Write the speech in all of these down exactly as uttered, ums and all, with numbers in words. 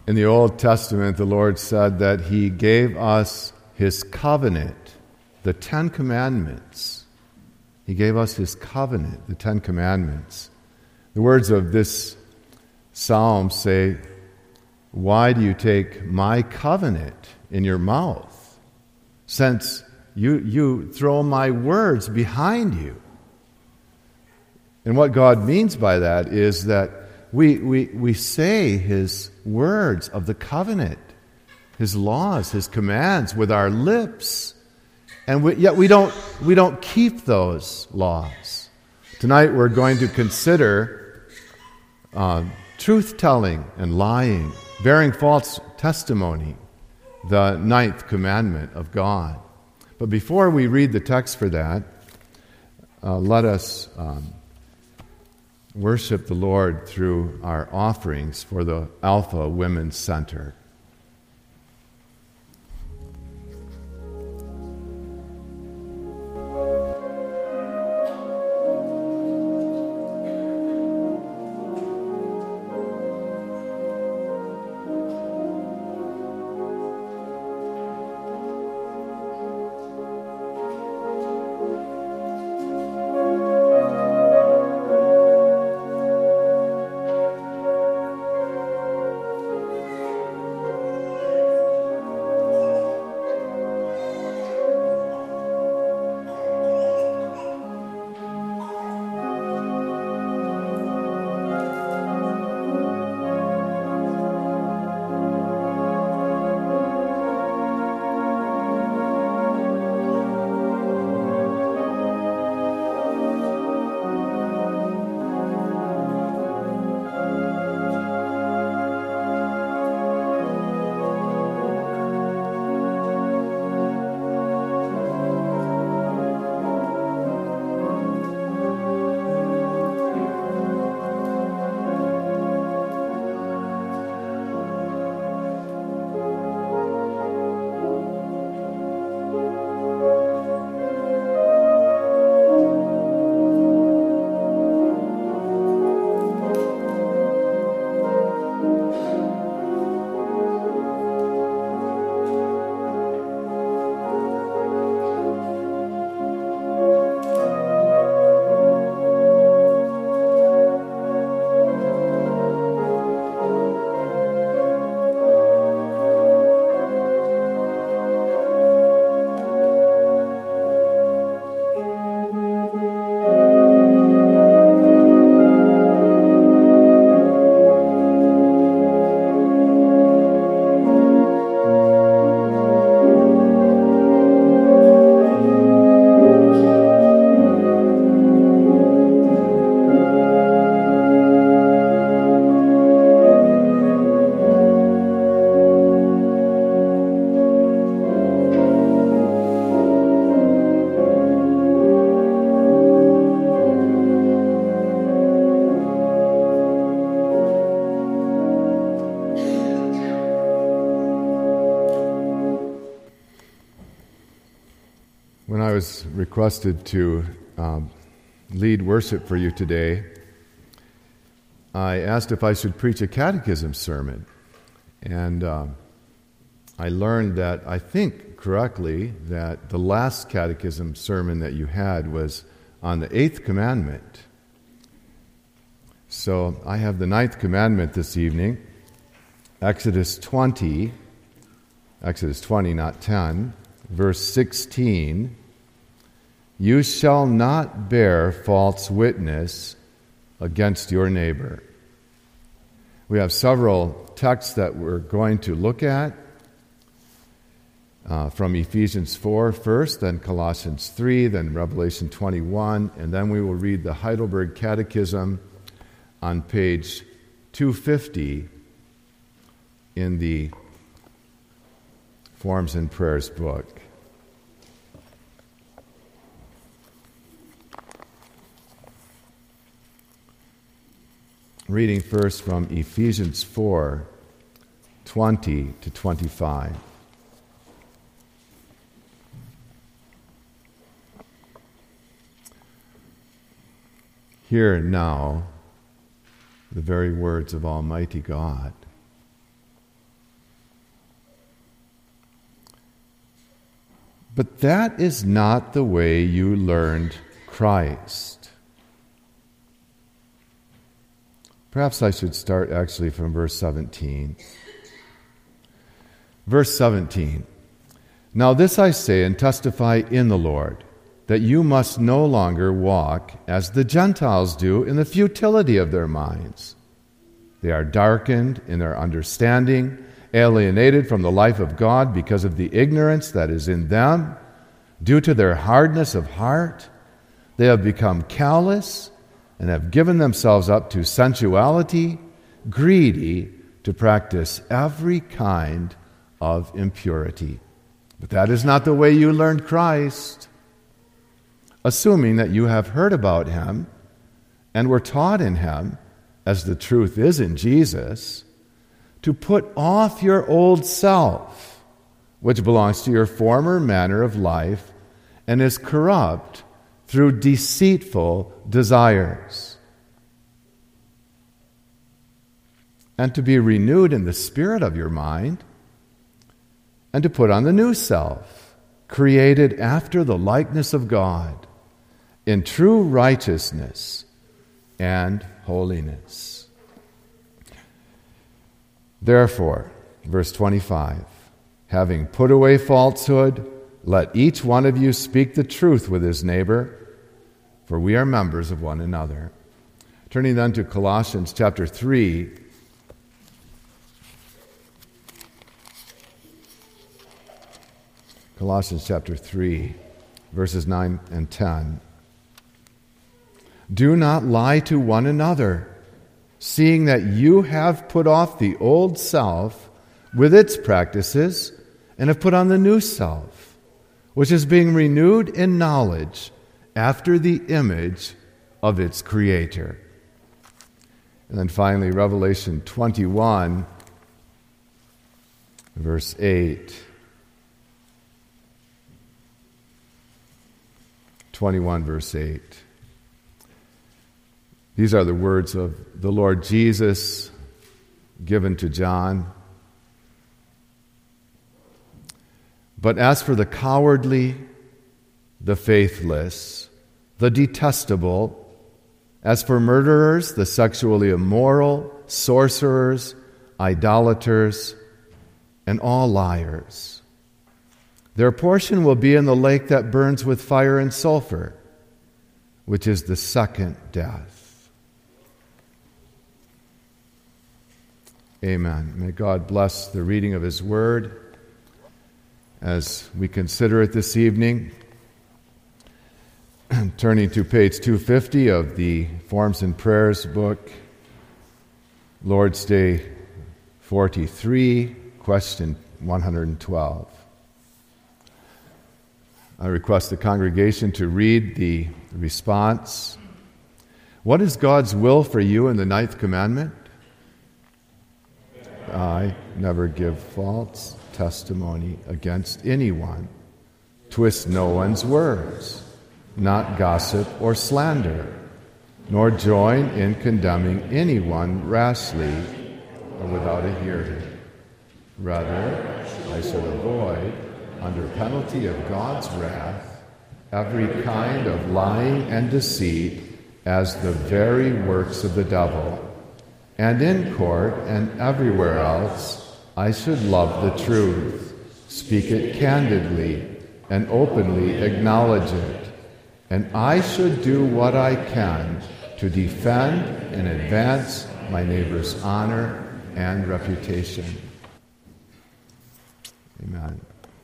in the Old Testament, the Lord said that He gave us His covenant, the Ten Commandments. He gave us His covenant, the Ten Commandments. The words of this psalm say, "Why do you take my covenant in your mouth, since you, you throw my words behind you?" And what God means by that is that we, we, we say His words of the covenant, His laws, His commands with our lips, and we, yet we don't, we don't keep those laws. Tonight we're going to consider uh, truth-telling and lying, bearing false testimony, the ninth commandment of God. But before we read the text for that, uh, let us um, worship the Lord through our offerings for the Alpha Women's Center. When I was requested to um, lead worship for you today, I asked if I should preach a catechism sermon. And uh, I learned that, I think correctly, that the last catechism sermon that you had was on the eighth commandment. So I have the ninth commandment this evening, Exodus twenty, Exodus twenty, not ten, verse sixteen. You shall not bear false witness against your neighbor. We have several texts that we're going to look at, uh, from Ephesians four first, then Colossians three, then Revelation twenty-one, and then we will read the Heidelberg Catechism on page two fifty in the Forms and Prayers book. Reading first from Ephesians four, twenty to twenty-five. Hear now the very words of Almighty God. But that is not the way you learned Christ. Perhaps I should start actually from verse seventeen. Verse seventeen. Now this I say and testify in the Lord, that you must no longer walk as the Gentiles do in the futility of their minds. They are darkened in their understanding, alienated from the life of God because of the ignorance that is in them. Due to their hardness of heart, they have become callous and have given themselves up to sensuality, greedy to practice every kind of impurity. But that is not the way you learned Christ. Assuming that you have heard about him and were taught in him, as the truth is in Jesus, to put off your old self, which belongs to your former manner of life and is corrupt through deceitful desires, and to be renewed in the spirit of your mind, and to put on the new self, created after the likeness of God, in true righteousness and holiness. Therefore, verse twenty-five, having put away falsehood, let each one of you speak the truth with his neighbor, for we are members of one another. Turning then to Colossians chapter three. Colossians chapter three, verses nine and ten. Do not lie to one another, seeing that you have put off the old self with its practices and have put on the new self, which is being renewed in knowledge after the image of its creator. And then finally, Revelation twenty-one, verse eight. twenty-one, verse eight. These are the words of the Lord Jesus given to John. But as for the cowardly, the faithless, the detestable, as for murderers, the sexually immoral, sorcerers, idolaters, and all liars, their portion will be in the lake that burns with fire and sulfur, which is the second death. Amen. May God bless the reading of his word as we consider it this evening. Turning to page two fifty of the Forms and Prayers book, Lord's Day forty-three, question one hundred twelve. I request the congregation to read the response. What is God's will for you in the ninth commandment? I never give false testimony against anyone, twist no one's words, not gossip or slander, nor join in condemning anyone rashly or without a hearing. Rather, I should avoid, under penalty of God's wrath, every kind of lying and deceit as the very works of the devil. And in court and everywhere else, I should love the truth, speak it candidly, and openly acknowledge it. And I should do what I can to defend and advance my neighbor's honor and reputation. Amen.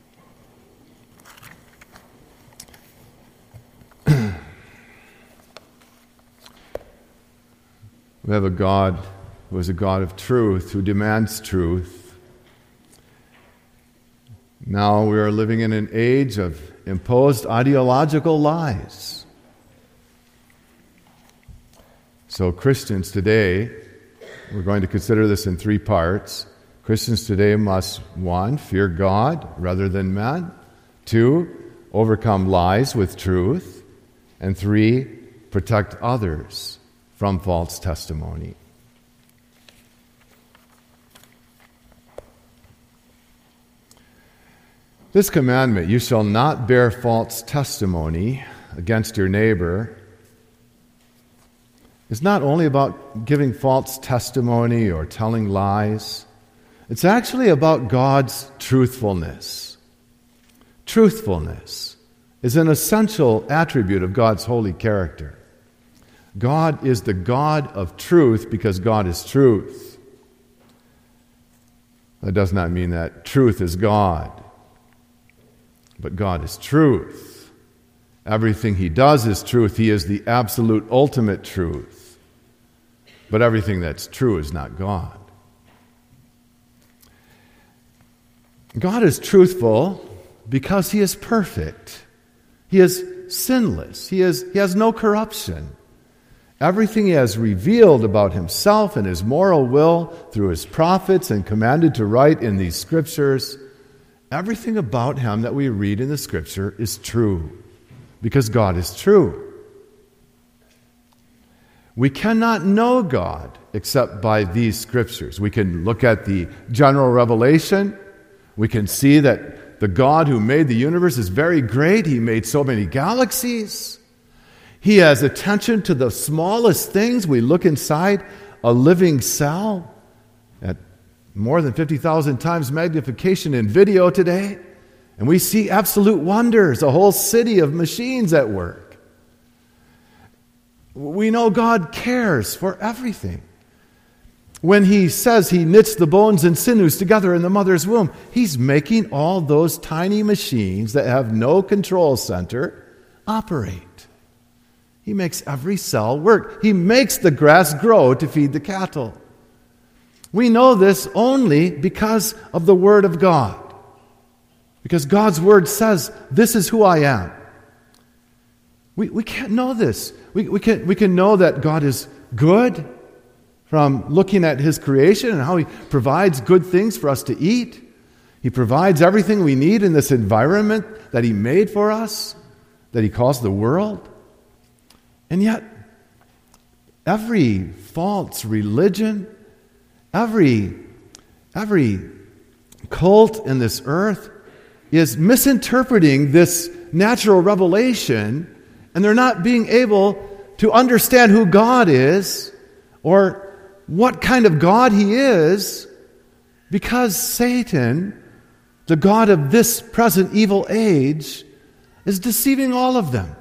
We have a God who is a God of truth, who demands truth. Now we are living in an age of imposed ideological lies. So Christians today, we're going to consider this in three parts. Christians today must, one, fear God rather than men. Two, overcome lies with truth. And three, protect others from false testimony. This commandment, you shall not bear false testimony against your neighbor, is not only about giving false testimony or telling lies. It's actually about God's truthfulness. Truthfulness is an essential attribute of God's holy character. God is the God of truth because God is truth. That does not mean that truth is God, but God is truth. Everything He does is truth. He is the absolute ultimate truth. But everything that's true is not God. God is truthful because He is perfect. He is sinless. He is, he has no corruption. Everything He has revealed about Himself and His moral will through His prophets and commanded to write in these Scriptures, everything about Him that we read in the Scripture is true because God is true. We cannot know God except by these Scriptures. We can look at the general revelation. We can see that the God who made the universe is very great. He made so many galaxies. He has attention to the smallest things. We look inside a living cell at more than fifty thousand times magnification in video today, and we see absolute wonders, a whole city of machines at work. We know God cares for everything. When He says He knits the bones and sinews together in the mother's womb, He's making all those tiny machines that have no control center operate. He makes every cell work. He makes the grass grow to feed the cattle. We know this only because of the Word of God. Because God's Word says, this is who I am. We, we can't know this. We, we, can, we can know that God is good from looking at His creation and how He provides good things for us to eat. He provides everything we need in this environment that He made for us, that He calls the world. And yet, every false religion, every, every cult in this earth is misinterpreting this natural revelation, and they're not being able to understand who God is or what kind of God He is because Satan, the god of this present evil age, is deceiving all of them.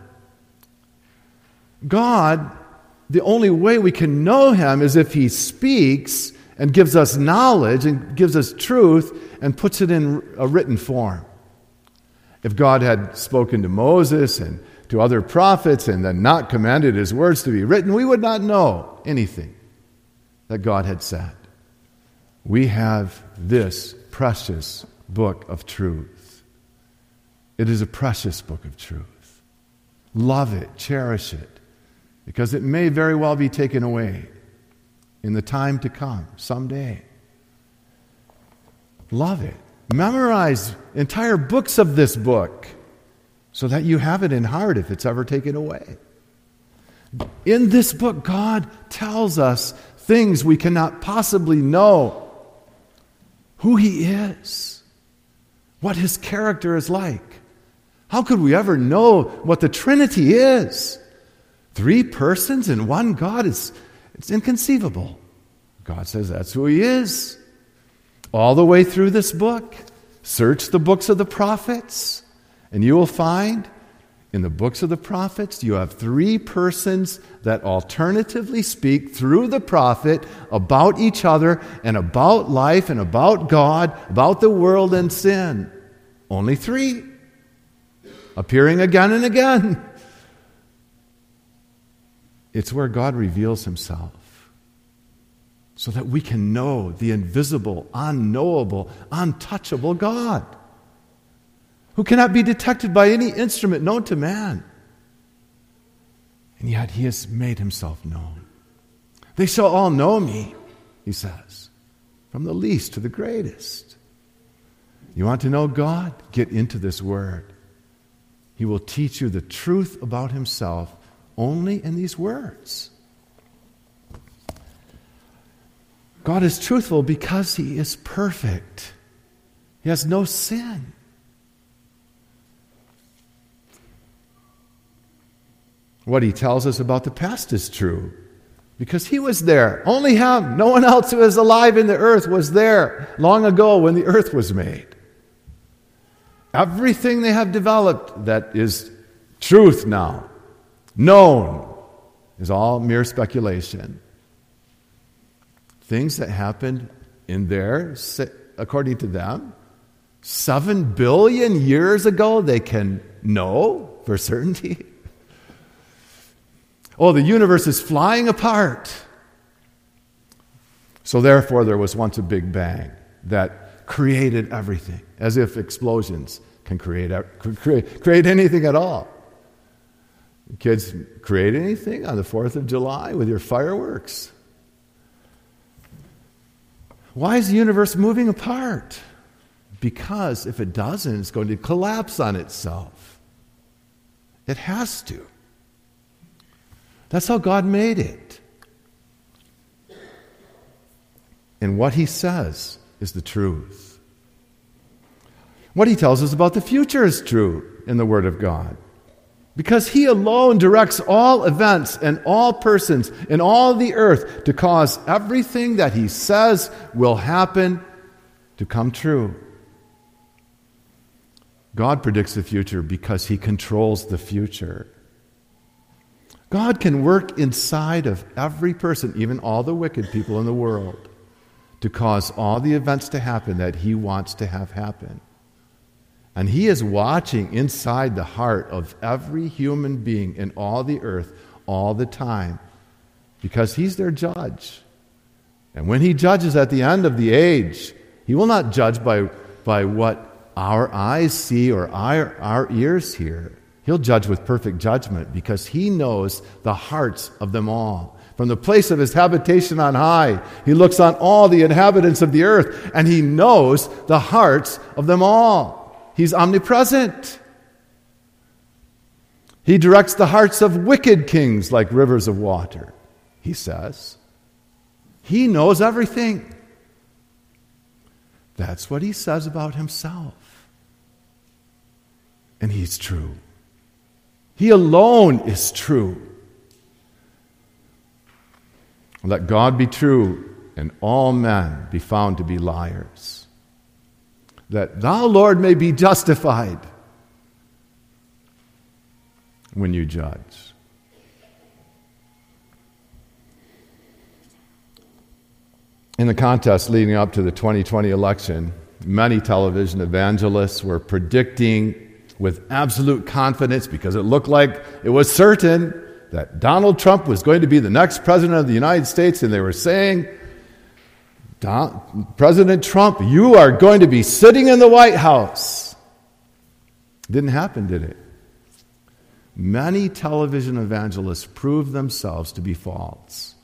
God, the only way we can know Him is if He speaks and gives us knowledge and gives us truth and puts it in a written form. If God had spoken to Moses and to other prophets and then not commanded His words to be written, we would not know anything that God had said. We have this precious book of truth. It is a precious book of truth. Love it, cherish it, because it may very well be taken away in the time to come, someday. Love it. Memorize entire books of this book so that you have it in heart if it's ever taken away. In this book, God tells us things we cannot possibly know. Who He is, what His character is like. How could we ever know what the Trinity is? Three persons in one God, is it's inconceivable. God says that's who He is. All the way through this book, search the books of the prophets, and you will find in the books of the prophets, you have three persons that alternatively speak through the prophet about each other and about life and about God, about the world and sin. Only three. Appearing again and again. It's where God reveals Himself so that we can know the invisible, unknowable, untouchable God, who cannot be detected by any instrument known to man. And yet He has made Himself known. They shall all know me, He says, from the least to the greatest. You want to know God? Get into this Word. He will teach you the truth about Himself only in these words. God is truthful because He is perfect. He has no sin. What he tells us about the past is true, because he was there. Only him. No one else who is alive in the earth was there long ago when the earth was made. Everything they have developed that is truth now, known, is all mere speculation. Things that happened in there, according to them, seven billion years ago, they can know for certainty. Oh, the universe is flying apart. So therefore, there was once a big bang that created everything, as if explosions can create, could create, create anything at all. Kids, create anything on the fourth of July with your fireworks? Why is the universe moving apart? Because if it doesn't, it's going to collapse on itself. It has to. That's how God made it. And what he says is the truth. What he tells us about the future is true in the Word of God. Because he alone directs all events and all persons in all the earth to cause everything that he says will happen to come true. God predicts the future because he controls the future. God can work inside of every person, even all the wicked people in the world, to cause all the events to happen that he wants to have happen. And he is watching inside the heart of every human being in all the earth all the time, because he's their judge. And when he judges at the end of the age, he will not judge by, by what our eyes see or our, our ears hear. He'll judge with perfect judgment, because he knows the hearts of them all. From the place of his habitation on high, he looks on all the inhabitants of the earth, and he knows the hearts of them all. He's omnipresent. He directs the hearts of wicked kings like rivers of water, he says. He knows everything. That's what he says about himself. And he's true. He alone is true. Let God be true and all men be found to be liars, that thou, Lord, may be justified when you judge. In the contest leading up to the twenty twenty election, many television evangelists were predicting with absolute confidence, because it looked like it was certain that Donald Trump was going to be the next president of the United States, and they were saying, President Trump, you are going to be sitting in the White House. Didn't happen, did it? Many television evangelists proved themselves to be false.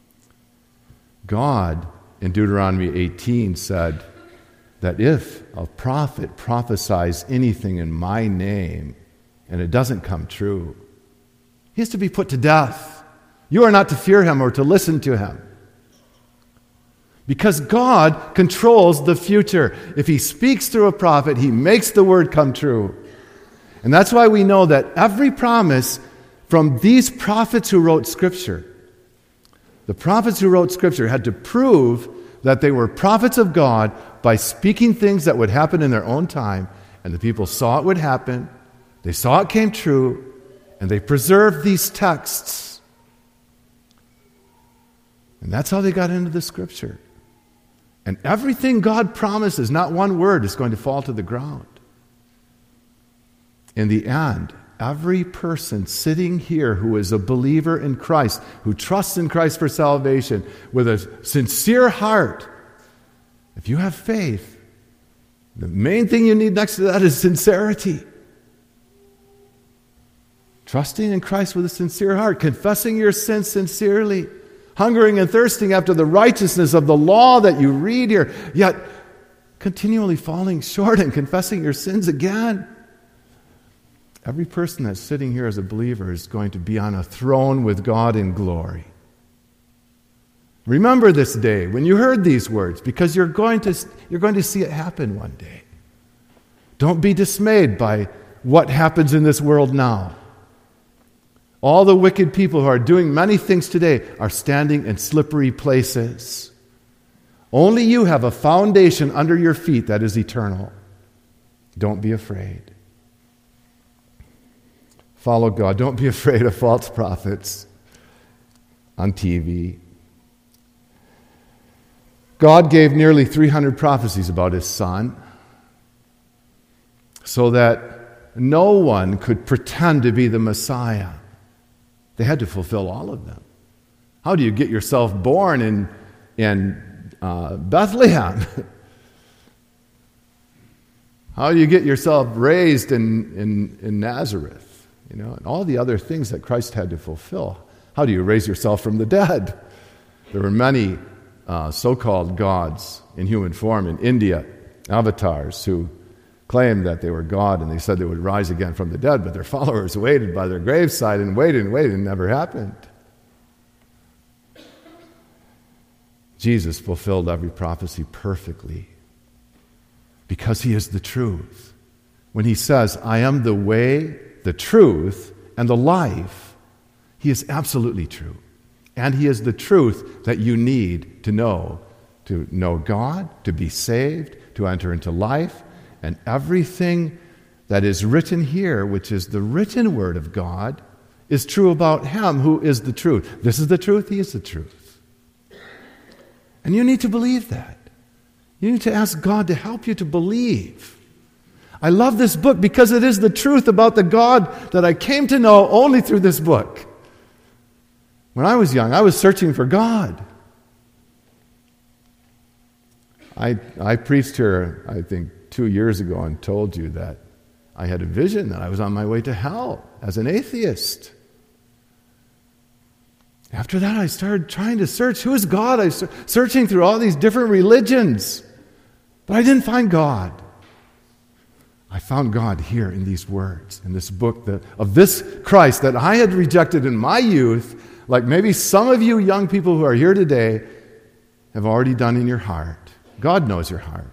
God, in Deuteronomy eighteen, said that if a prophet prophesies anything in my name and it doesn't come true, he is to be put to death. You are not to fear him or to listen to him. Because God controls the future. If he speaks through a prophet, he makes the word come true. And that's why we know that every promise from these prophets who wrote Scripture, the prophets who wrote Scripture had to prove that they were prophets of God by speaking things that would happen in their own time, and the people saw it would happen, they saw it came true, and they preserved these texts. And that's how they got into the Scripture. And everything God promises, not one word is going to fall to the ground. In the end, every person sitting here who is a believer in Christ, who trusts in Christ for salvation, with a sincere heart, if you have faith, the main thing you need next to that is sincerity. Trusting in Christ with a sincere heart, confessing your sins sincerely, hungering and thirsting after the righteousness of the law that you read here, yet continually falling short and confessing your sins again. Every person that's sitting here as a believer is going to be on a throne with God in glory. Remember this day when you heard these words, because you're going to, you're going to see it happen one day. Don't be dismayed by what happens in this world now. All the wicked people who are doing many things today are standing in slippery places. Only you have a foundation under your feet that is eternal. Don't be afraid. Follow God. Don't be afraid of false prophets on T V. God gave nearly three hundred prophecies about his Son so that no one could pretend to be the Messiah. They had to fulfill all of them. How do you get yourself born in, in uh, Bethlehem? How do you get yourself raised in, in, in Nazareth? You know, and all the other things that Christ had to fulfill. How do you raise yourself from the dead? There were many uh, so-called gods in human form in India, avatars, who claimed that they were God and they said they would rise again from the dead, but their followers waited by their graveside and waited and waited and it never happened. Jesus fulfilled every prophecy perfectly because he is the truth. When he says, I am the way, the truth, and the life, he is absolutely true. And he is the truth that you need to know, to know God, to be saved, to enter into life. And everything that is written here, which is the written word of God, is true about him who is the truth. This is the truth, he is the truth. And you need to believe that. You need to ask God to help you to believe. I love this book because it is the truth about the God that I came to know only through this book. When I was young, I was searching for God. I, I preached here, I think, two years ago and told you that I had a vision that I was on my way to hell as an atheist. After that, I started trying to search. Who is God? I was searching through all these different religions, but I didn't find God. I found God here in these words, in this book that, of this Christ that I had rejected in my youth, like maybe some of you young people who are here today have already done in your heart. God knows your heart.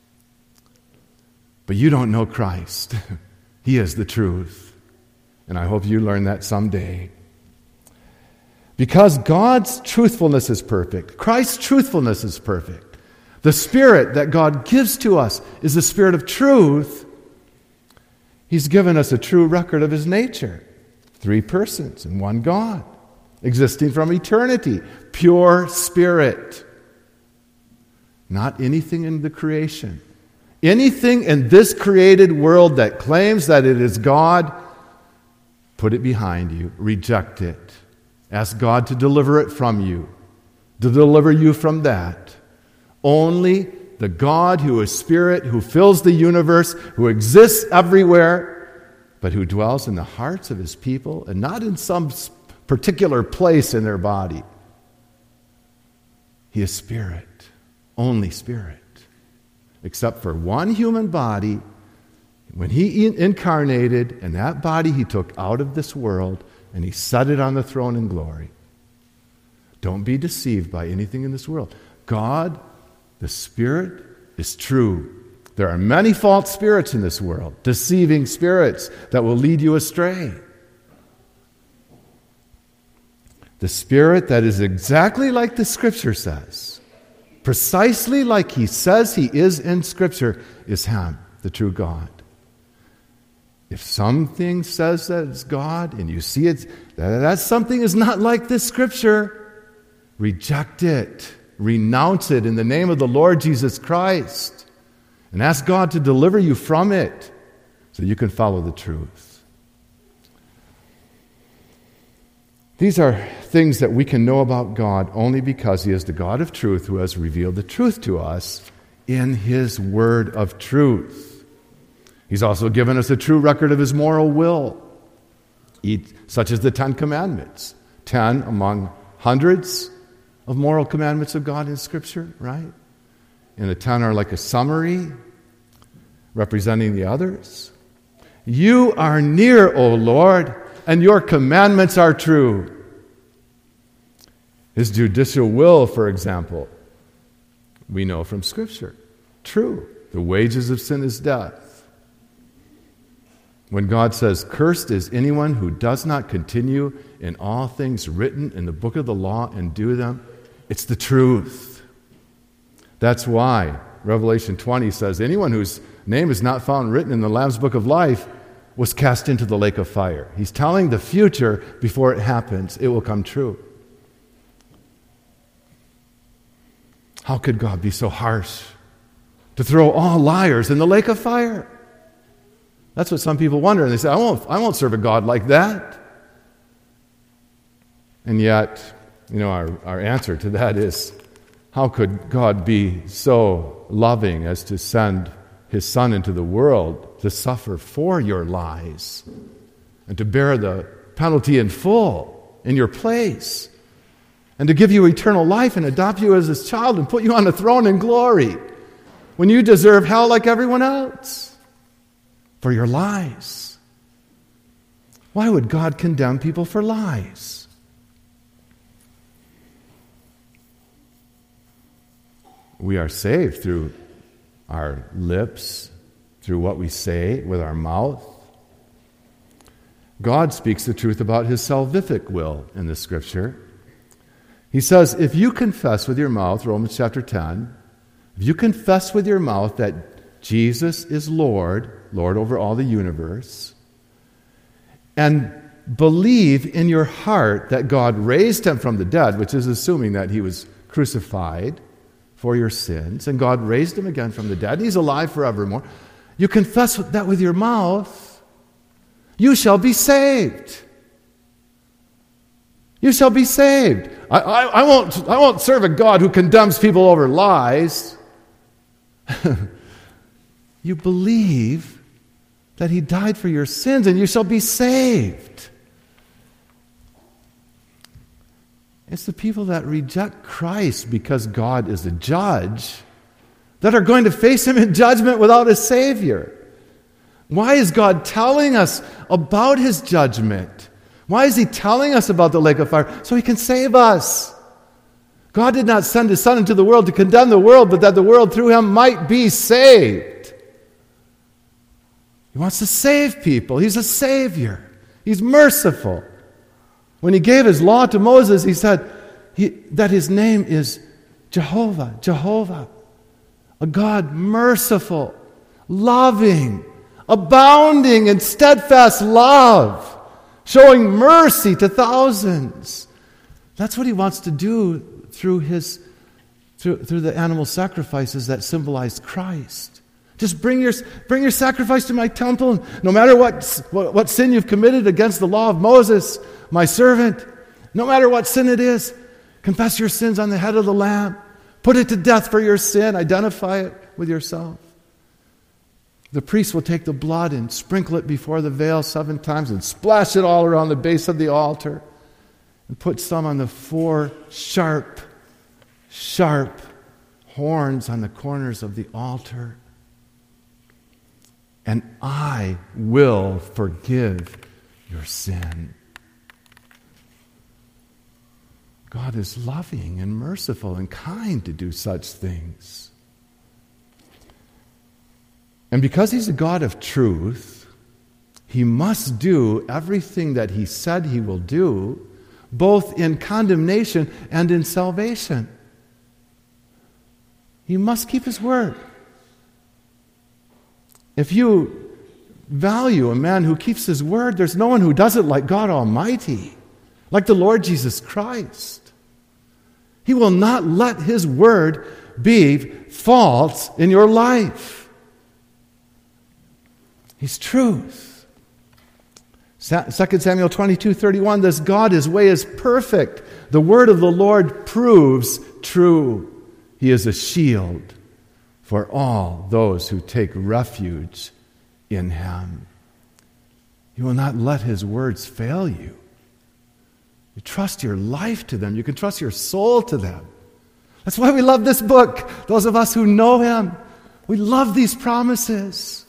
But you don't know Christ. He is the truth. And I hope you learn that someday. Because God's truthfulness is perfect. Christ's truthfulness is perfect. The Spirit that God gives to us is the Spirit of truth. He's given us a true record of his nature. Three persons and one God, existing from eternity. Pure Spirit. Not anything in the creation. Anything in this created world that claims that it is God, put it behind you. Reject it. Ask God to deliver it from you, to deliver you from that. Only the God who is Spirit, who fills the universe, who exists everywhere, but who dwells in the hearts of his people and not in some particular place in their body. He is Spirit, only Spirit. Except for one human body, when he incarnated, and that body he took out of this world, and he set it on the throne in glory. Don't be deceived by anything in this world. God, the Spirit, is true. There are many false spirits in this world, deceiving spirits that will lead you astray. The Spirit that is exactly like the Scripture says, precisely like he says he is in Scripture, is him, the true God. If something says that it's God and you see it, that, that something is not like this Scripture, reject it. Renounce it in the name of the Lord Jesus Christ. And ask God to deliver you from it so you can follow the truth. These are things that we can know about God only because he is the God of truth who has revealed the truth to us in his word of truth. He's also given us a true record of his moral will, such as the Ten Commandments. Ten among hundreds of moral commandments of God in Scripture, right? And the ten are like a summary representing the others. You are near, O Lord, and your commandments are true. His judicial will, for example, we know from Scripture. True. The wages of sin is death. When God says, "Cursed is anyone who does not continue in all things written in the book of the law and do them," it's the truth. That's why Revelation twenty says, anyone whose name is not found written in the Lamb's book of life was cast into the lake of fire. He's telling the future before it happens. It will come true. How could God be so harsh to throw all liars in the lake of fire? That's what some people wonder. And they say, I won't, I won't serve a God like that. And yet, you know, our, our answer to that is, how could God be so loving as to send His Son into the world to suffer for your lies and to bear the penalty in full in your place and to give you eternal life and adopt you as His child and put you on the throne in glory when you deserve hell like everyone else for your lies? Why would God condemn people for lies? We are saved through our lips, through what we say with our mouth. God speaks the truth about His salvific will in the Scripture. He says, if you confess with your mouth, Romans chapter ten, if you confess with your mouth that Jesus is Lord, Lord over all the universe, and believe in your heart that God raised Him from the dead, which is assuming that He was crucified for your sins, and God raised Him again from the dead, He's alive forevermore. You confess that with your mouth, you shall be saved. You shall be saved. I, I, I won't, I won't serve a God who condemns people over lies. You believe that He died for your sins, and you shall be saved. It's the people that reject Christ because God is a judge that are going to face Him in judgment without a Savior. Why is God telling us about His judgment? Why is He telling us about the lake of fire? So He can save us. God did not send His Son into the world to condemn the world, but that the world through Him might be saved. He wants to save people. He's a Savior. He's merciful. When He gave His law to Moses, He said he, that His name is Jehovah, Jehovah, a God merciful, loving, abounding in steadfast love, showing mercy to thousands. That's what He wants to do through His, through, through the animal sacrifices that symbolize Christ. Just bring your, bring your sacrifice to my temple, no matter what, what, what sin you've committed against the law of Moses, my servant, no matter what sin it is, confess your sins on the head of the lamb. Put it to death for your sin. Identify it with yourself. The priest will take the blood and sprinkle it before the veil seven times and splash it all around the base of the altar and put some on the four sharp, sharp horns on the corners of the altar. And I will forgive your sin. God is loving and merciful and kind to do such things. And because He's a God of truth, He must do everything that He said He will do, both in condemnation and in salvation. He must keep His word. If you value a man who keeps his word, there's no one who does it like God Almighty, like the Lord Jesus Christ. He will not let His word be false in your life. He's truth. Second Samuel twenty-two thirty-one, this God, His way is perfect. The word of the Lord proves true. He is a shield for all those who take refuge in Him. He will not let His words fail you. You trust your life to them. You can trust your soul to them. That's why we love this book. Those of us who know Him, we love these promises.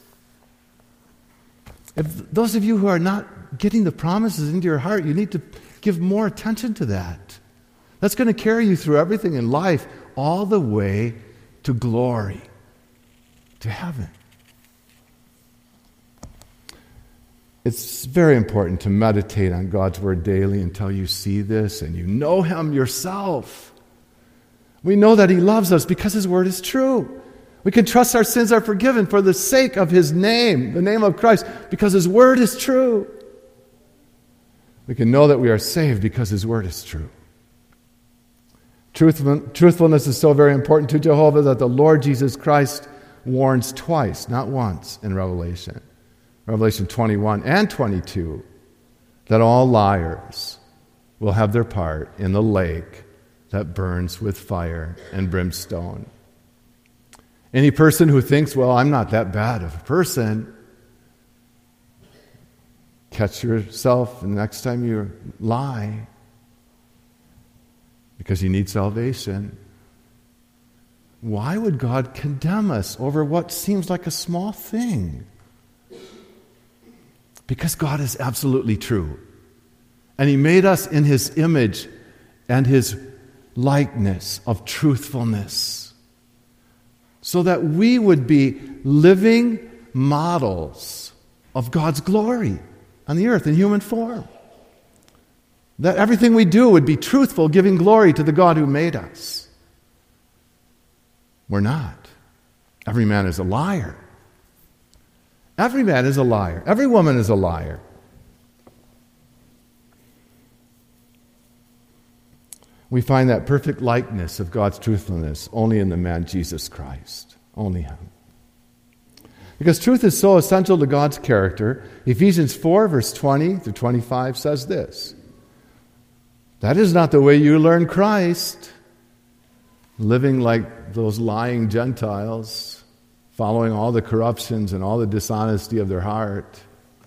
If those of you who are not getting the promises into your heart, you need to give more attention to that. That's going to carry you through everything in life, all the way to glory, to heaven. It's very important to meditate on God's Word daily until you see this and you know Him yourself. We know that He loves us because His Word is true. We can trust our sins are forgiven for the sake of His name, the name of Christ, because His Word is true. We can know that we are saved because His Word is true. Truthful, truthfulness is so very important to Jehovah that the Lord Jesus Christ warns twice, not once, in Revelation. Revelation twenty-one and twenty-two, that all liars will have their part in the lake that burns with fire and brimstone. Any person who thinks, well, I'm not that bad of a person, catch yourself the next time you lie because you need salvation. Why would God condemn us over what seems like a small thing? Because God is absolutely true. And He made us in His image and His likeness of truthfulness, so that we would be living models of God's glory on the earth in human form. That everything we do would be truthful, giving glory to the God who made us. We're not. Every man is a liar. Every man is a liar. Every woman is a liar. We find that perfect likeness of God's truthfulness only in the man Jesus Christ. Only Him. Because truth is so essential to God's character, Ephesians four, verse twenty through twenty-five says this: that is not the way you learn Christ, living like those lying Gentiles, following all the corruptions and all the dishonesty of their heart.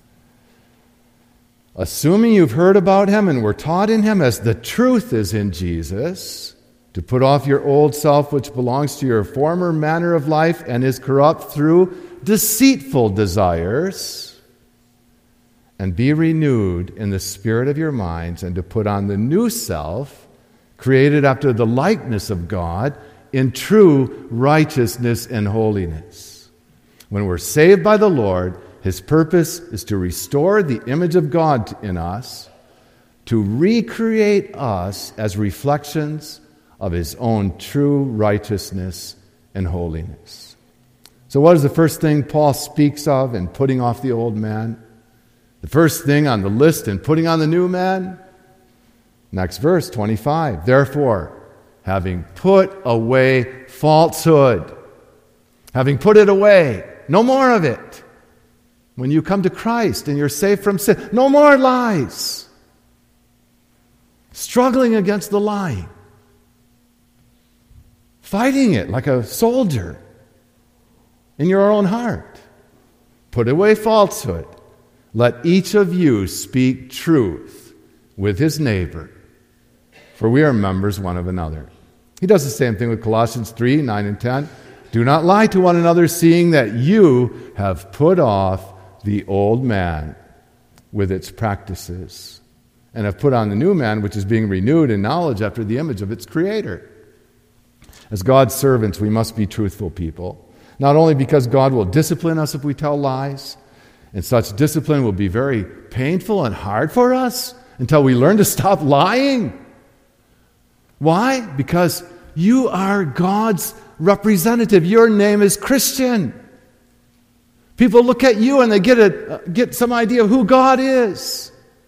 Assuming you've heard about Him and were taught in Him as the truth is in Jesus, to put off your old self which belongs to your former manner of life and is corrupt through deceitful desires, and be renewed in the spirit of your minds, and to put on the new self, created after the likeness of God, in true righteousness and holiness. When we're saved by the Lord, His purpose is to restore the image of God in us, to recreate us as reflections of His own true righteousness and holiness. So what is the first thing Paul speaks of in putting off the old man? The first thing on the list in putting on the new man? Next verse, twenty-five. Therefore, having put away falsehood, having put it away, no more of it. When you come to Christ and you're saved from sin, no more lies. Struggling against the lying. Fighting it like a soldier in your own heart. Put away falsehood. Let each of you speak truth with his neighbor, for we are members one of another. He does the same thing with Colossians three, nine and ten. Do not lie to one another, seeing that you have put off the old man with its practices, and have put on the new man, which is being renewed in knowledge after the image of its creator. As God's servants, we must be truthful people, not only because God will discipline us if we tell lies, and such discipline will be very painful and hard for us until we learn to stop lying. Why? Because you are God's representative. Your name is Christian. People look at you and they get a, get some idea of who God is.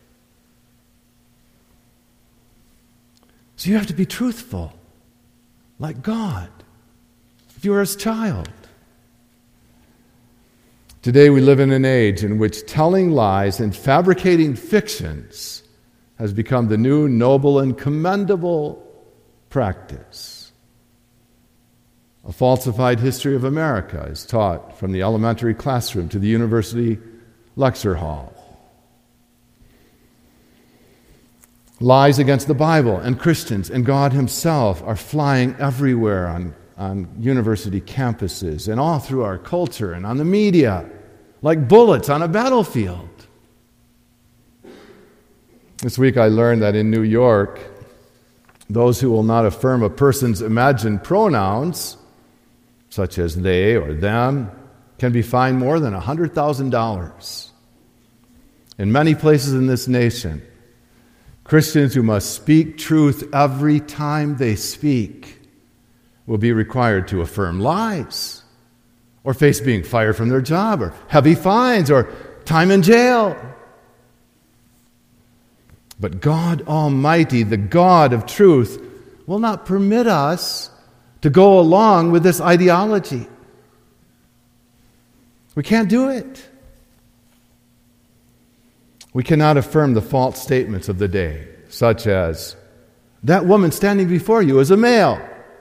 So you have to be truthful, like God, if you are His child. Today we live in an age in which telling lies and fabricating fictions has become the new noble and commendable practice. A falsified history of America is taught from the elementary classroom to the university lecture hall. Lies against the Bible and Christians and God Himself are flying everywhere on, on university campuses and all through our culture and on the media, like bullets on a battlefield. This week I learned that in New York, those who will not affirm a person's imagined pronouns, such as they or them, can be fined more than one hundred thousand dollars. in many places in this nation, Christians who must speak truth every time they speak will be required to affirm lies, or face being fired from their job, or heavy fines, or time in jail. But God Almighty, the God of truth, will not permit us to go along with this ideology. We can't do it. We cannot affirm the false statements of the day, such as, that woman standing before you is a male.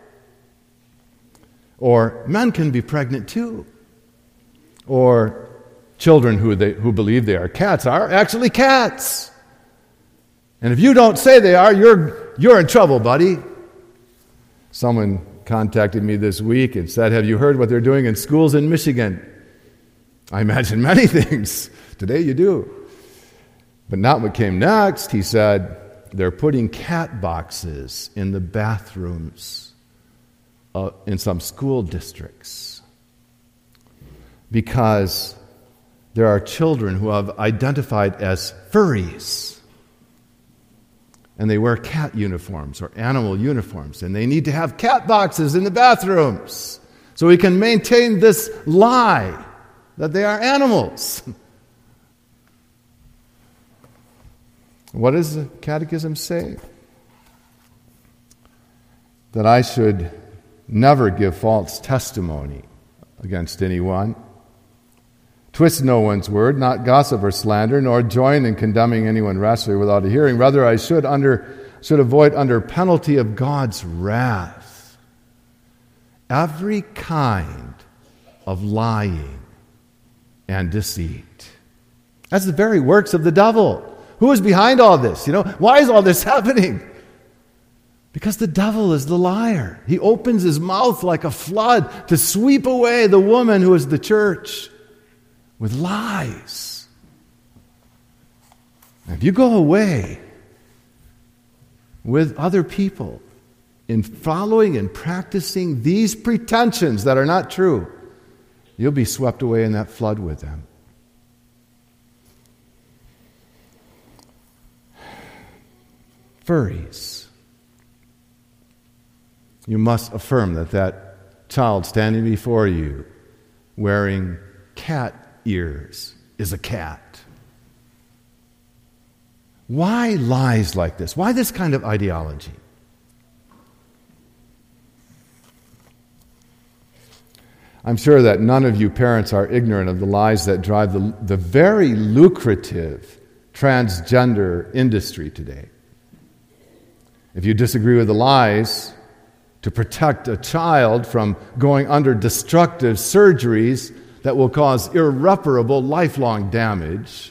Or, men can be pregnant too. Or, children who, they, who believe they are cats are actually cats. And if you don't say they are, you're, you're in trouble, buddy. Someone contacted me this week and said, have you heard what they're doing in schools in Michigan? I imagine many things. Today you do. But not what came next. He said, they're putting cat boxes in the bathrooms uh, in some school districts because there are children who have identified as furries. And they wear cat uniforms or animal uniforms, and they need to have cat boxes in the bathrooms so we can maintain this lie that they are animals. What does the Catechism say? That I should never give false testimony against anyone, twist no one's word, not gossip or slander, nor join in condemning anyone rashly without a hearing. Rather, I should under should avoid under penalty of God's wrath every kind of lying and deceit. That's the very works of the devil. Who is behind all this? You know, why is all this happening? Because the devil is the liar. He opens his mouth like a flood to sweep away the woman who is the church with lies. If you go away with other people in following and practicing these pretensions that are not true, you'll be swept away in that flood with them. Furries. You must affirm that that child standing before you wearing cat ears is a cat. Why lies like this? Why this kind of ideology? I'm sure that none of you parents are ignorant of the lies that drive the, the very lucrative transgender industry today. If you disagree with the lies, to protect a child from going under destructive surgeries that will cause irreparable lifelong damage.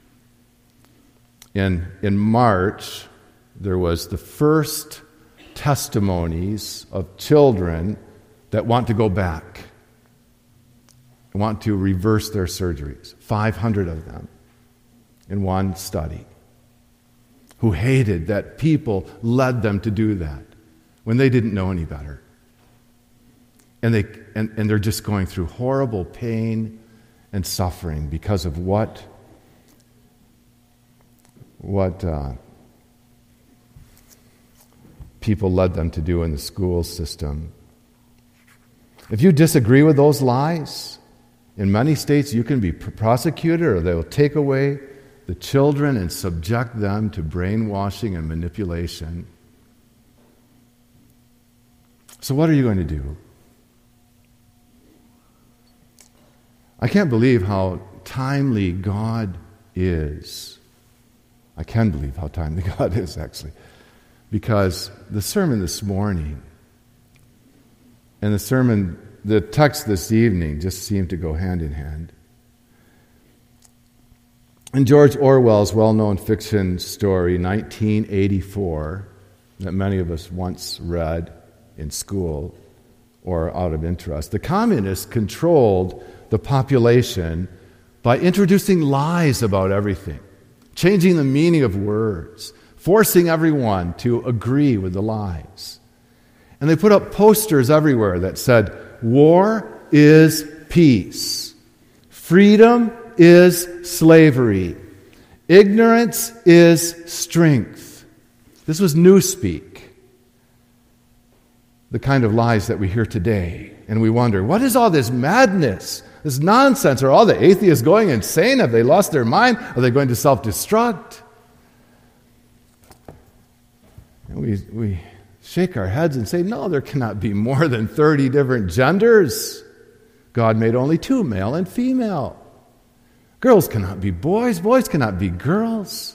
In, in March, there was the first testimonies of children that want to go back, want to reverse their surgeries. five hundred of them in one study, who hated that people led them to do that when they didn't know any better. And, they, and, and they're just going through horrible pain and suffering because of what, what uh, people led them to do in the school system. If you disagree with those lies, in many states you can be prosecuted or they will take away the children and subject them to brainwashing and manipulation. So what are you going to do? I can't believe how timely God is. I can believe how timely God is, actually. Because the sermon this morning and the sermon, the text this evening just seem to go hand in hand. In George Orwell's well-known fiction story, nineteen eighty-four, that many of us once read in school or out of interest, the communists controlled the population by introducing lies about everything, changing the meaning of words, forcing everyone to agree with the lies. And they put up posters everywhere that said, war is peace. Freedom is slavery. Ignorance is strength. This was newspeak. The kind of lies that we hear today. And we wonder, what is all this madness, this nonsense? Are all the atheists going insane? Have they lost their mind? Are they going to self-destruct? And we, we shake our heads and say, no, there cannot be more than thirty different genders. God made only two, male and female. Girls cannot be boys, boys cannot be girls.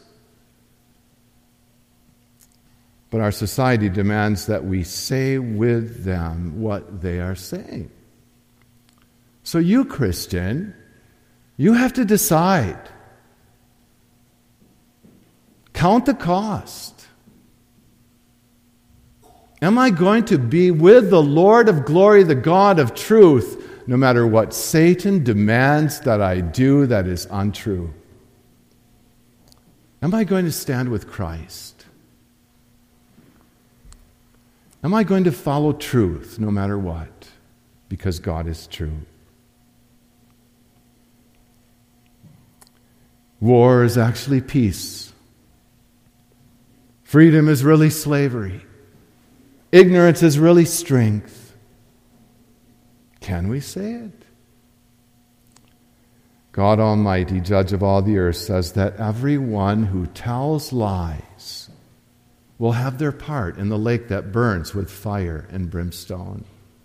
But our society demands that we say with them what they are saying. So you, Christian, you have to decide. Count the cost. Am I going to be with the Lord of glory, the God of truth, no matter what Satan demands that I do that is untrue? Am I going to stand with Christ? Am I going to follow truth no matter what? Because God is true. War is actually peace. Freedom is really slavery. Ignorance is really strength. Can we say it? God Almighty, judge of all the earth, says that everyone who tells lies will have their part in the lake that burns with fire and brimstone.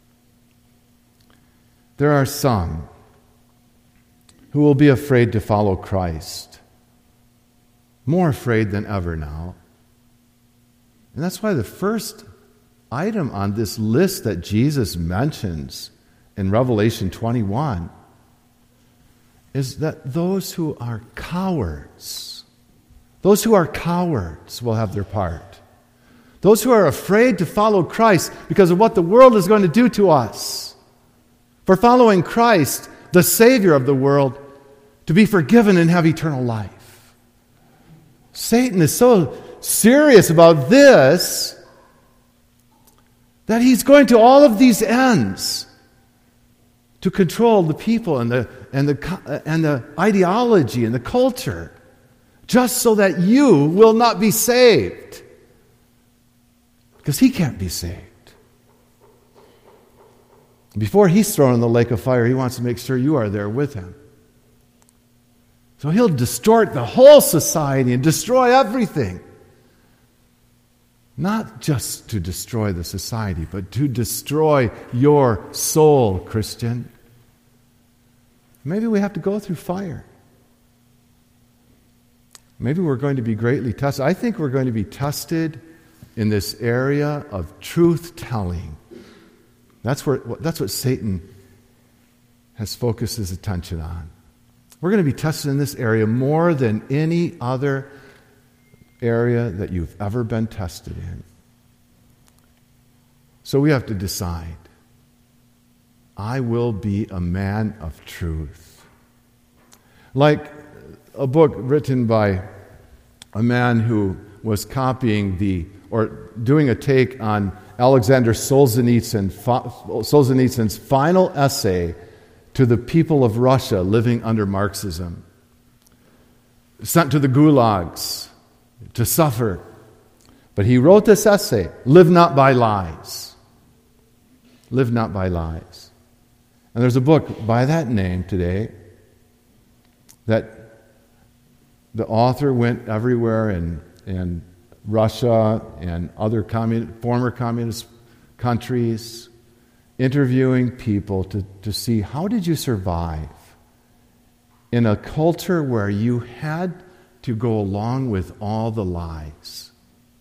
There are some who will be afraid to follow Christ, more afraid than ever now. And that's why the first item on this list that Jesus mentions in Revelation twenty-one is that those who are cowards, those who are cowards will have their part. Those who are afraid to follow Christ because of what the world is going to do to us. For following Christ, the Savior of the world, to be forgiven and have eternal life. Satan is so serious about this that he's going to all of these ends to control the people and the and the and the ideology and the culture, just so that you will not be saved. Because he can't be saved. Before he's thrown in the lake of fire, he wants to make sure you are there with him. So he'll distort the whole society and destroy everything. Not just to destroy the society, but to destroy your soul, Christian. Maybe we have to go through fire. Maybe we're going to be greatly tested. I think we're going to be tested in this area of truth-telling. That's where that's what Satan has focused his attention on. We're going to be tested in this area more than any other area that you've ever been tested in. So we have to decide. I will be a man of truth. Like a book written by a man who was copying the, or doing a take on Alexander Solzhenitsyn, Solzhenitsyn's final essay to the people of Russia living under Marxism, sent to the gulags to suffer. But he wrote this essay, Live Not by Lies. Live Not by Lies. And there's a book by that name today that the author went everywhere in, in Russia and other commun- former communist countries, interviewing people to, to see how did you survive in a culture where you had to go along with all the lies.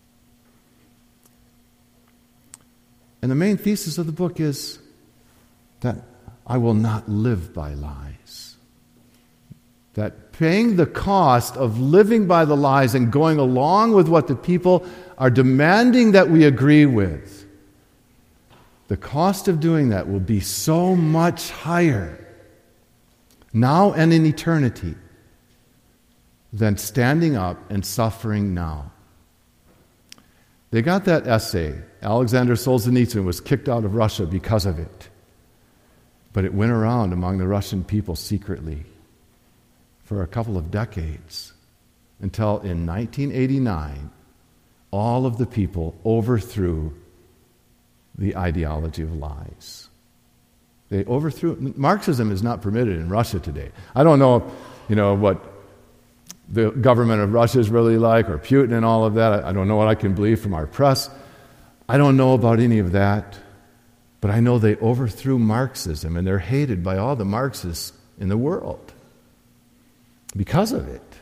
And the main thesis of the book is that I will not live by lies. That paying the cost of living by the lies and going along with what the people are demanding that we agree with, the cost of doing that will be so much higher now and in eternity than standing up and suffering now. They got that essay. Alexander Solzhenitsyn was kicked out of Russia because of it. But it went around among the Russian people secretly for a couple of decades. until in nineteen eighty-nine, all of the people overthrew the ideology of lies. They overthrew. Marxism is not permitted in Russia today. I don't know, you know, what the government of Russia is really like, or Putin and all of that. I don't know what I can believe from our press. I don't know about any of that. But I know they overthrew Marxism, and they're hated by all the Marxists in the world because of it.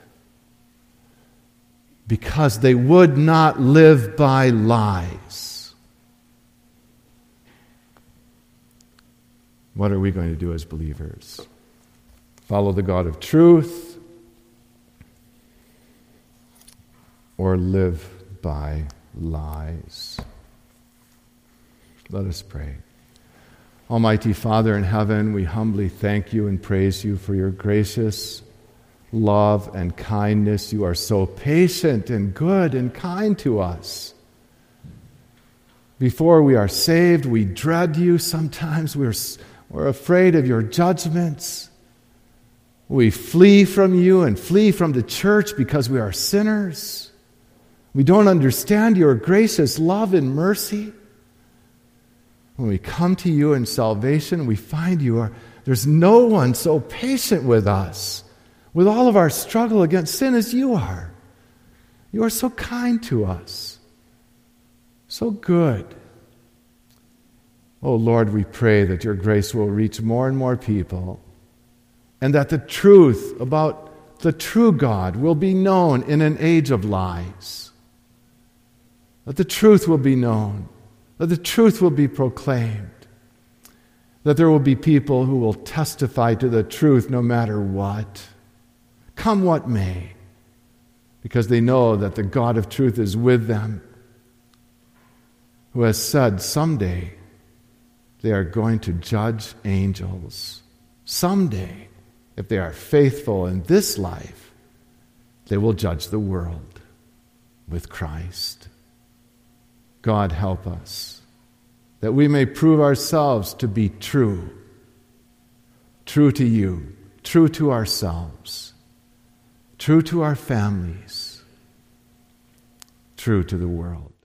Because they would not live by lies. What are we going to do as believers? Follow the God of truth or live by lies? Let us pray. Almighty Father in heaven, we humbly thank you and praise you for your gracious love and kindness. You are so patient and good and kind to us. Before we are saved, we dread you. Sometimes we're, we're afraid of your judgments. We flee from you and flee from the church because we are sinners. We don't understand your gracious love and mercy. When we come to you in salvation, we find you are, there's no one so patient with us, with all of our struggle against sin as you are. You are so kind to us, so good. Oh Lord, we pray that your grace will reach more and more people, and that the truth about the true God will be known in an age of lies. That the truth will be known, that the truth will be proclaimed, that there will be people who will testify to the truth no matter what, come what may, because they know that the God of truth is with them, who has said someday they are going to judge angels. Someday, if they are faithful in this life, they will judge the world with Christ. God, help us, that we may prove ourselves to be true, true to you, true to ourselves, true to our families, true to the world.